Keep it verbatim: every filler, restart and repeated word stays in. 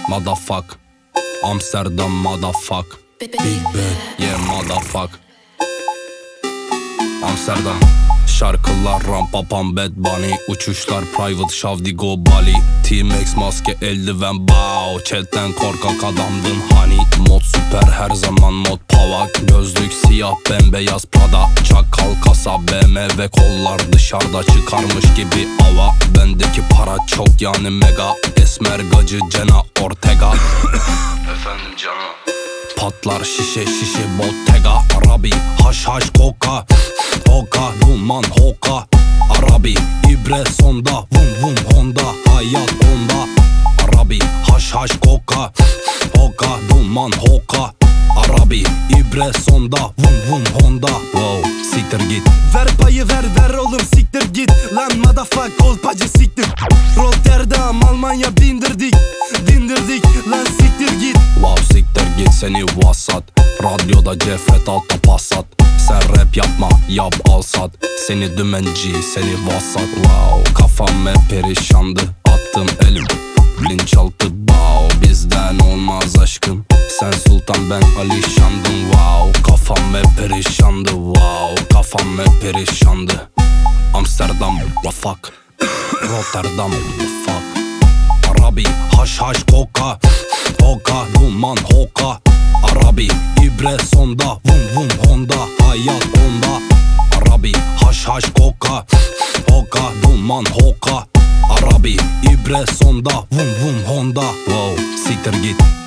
motherfuck. Amsterdam motherfuck. Big bad, yeah motherfuck. Amsterdam. Şarkılar rampa pam bad bunny. Uçuşlar private Şavdigo Bali. T-Max maske eldiven bow. Chatten korkak adamdın hani. Mod süper her zaman mod pavak. Gözlük siyah bembeyaz Prada. Çakal kasa B M W kollar dışarıda çıkarmış gibi ava. Bendeki para çok yani mega. Esmer gacı Cena Ortega. Efendim canım. Patlar şişe şişe Bottega. Arabi haş haş koka. Hoka duman hoka. Arabi ibre sonda. Vum vum Honda. Hayat onda. Arabi haş haş koka. Hoka duman hoka. Arabi ibre sonda. Vum vum Honda. Wow siktir git. Ver payı ver ver oğlum siktir git. Lan motherfuck kolpacı siktir. Rotterdam Almanya bindirdik. Dindirdik lan siktir git. Wow siktir git seni vasat. Radyoda Cefret altta Passat. Sen rap yapma yap al sat. Seni dümenci seni vasat. Wow kafam hep perişandı. Attım elim linç altı bow. Bizden olmaz aşkım. Sen sultan ben alişandım. Wow kafam hep perişandı. Wow kafam hep perişandı. Amsterdam fuck. Rotterdam fuck. Arabi haş haş koka. Hoka duman hoka. Arabi ibre sonda. Vum vum Honda. Hayat onda. Arabi haş haş koka. Hoka duman hoka. Arabi ibre sonda. Vum vum Honda. Wow siktir git.